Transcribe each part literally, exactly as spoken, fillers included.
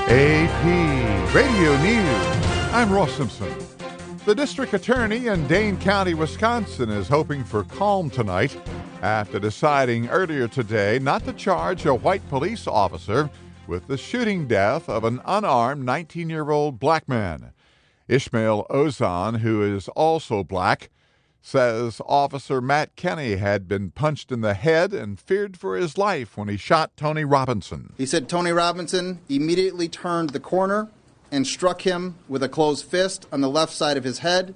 A P Radio News. I'm Ross Simpson. The district attorney in Dane County, Wisconsin, is hoping for calm tonight after deciding earlier today not to charge a white police officer with the shooting death of an unarmed nineteen-year-old black man. Ishmael Ozon, who is also black, says Officer Matt Kenny had been punched in the head and feared for his life when he shot Tony Robinson. He said Tony Robinson immediately turned the corner and struck him with a closed fist on the left side of his head,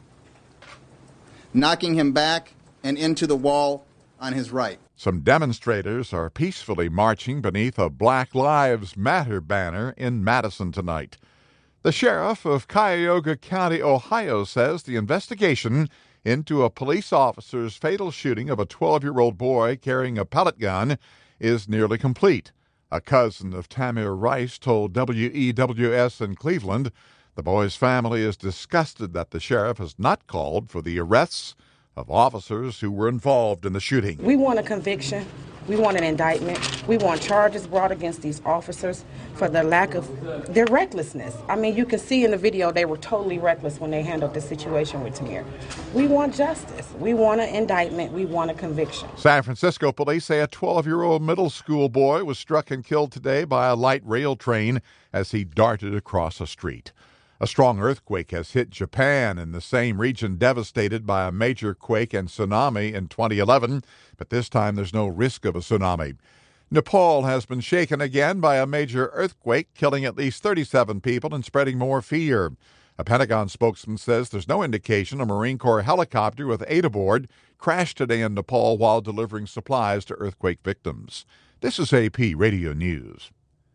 knocking him back and into the wall on his right. Some demonstrators are peacefully marching beneath a Black Lives Matter banner in Madison tonight. The sheriff of Cuyahoga County, Ohio, says the investigation into a police officer's fatal shooting of a twelve-year-old boy carrying a pellet gun is nearly complete. A cousin of Tamir Rice told W E W S in Cleveland the boy's family is disgusted that the sheriff has not called for the arrests of officers who were involved in the shooting. We want a conviction. We want an indictment. We want charges brought against these officers for the lack of their recklessness. I mean, you can see in the video they were totally reckless when they handled the situation with Tamir. We want justice. We want an indictment. We want a conviction. San Francisco police say a twelve-year-old middle school boy was struck and killed today by a light rail train as he darted across a street. A strong earthquake has hit Japan in the same region devastated by a major quake and tsunami in twenty eleven, but this time there's no risk of a tsunami. Nepal has been shaken again by a major earthquake, killing at least thirty-seven people and spreading more fear. A Pentagon spokesman says there's no indication a Marine Corps helicopter with aid aboard crashed today in Nepal while delivering supplies to earthquake victims. This is A P Radio News.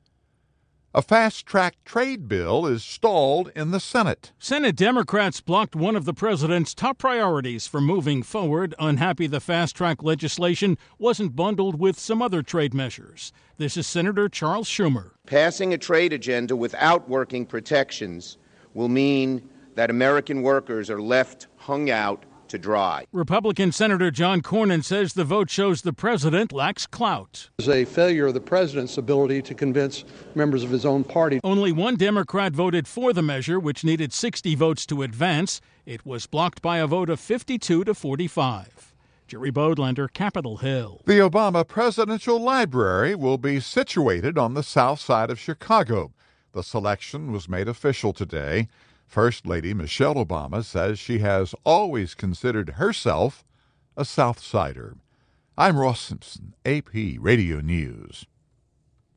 A fast-track trade bill is stalled in the Senate. Senate Democrats blocked one of the president's top priorities for moving forward, unhappy the fast-track legislation wasn't bundled with some other trade measures. This is Senator Charles Schumer. Passing a trade agenda without working protections will mean that American workers are left hung out to dry. Republican Senator John Cornyn says the vote shows the president lacks clout. It's a failure of the president's ability to convince members of his own party. Only one Democrat voted for the measure, which needed sixty votes to advance. It was blocked by a vote of fifty-two to forty-five. Jerry Bodlander, Capitol Hill. The Obama Presidential Library will be situated on the south side of Chicago. The selection was made official today. First Lady Michelle Obama says she has always considered herself a South Sider. I'm Ross Simpson, A P Radio News.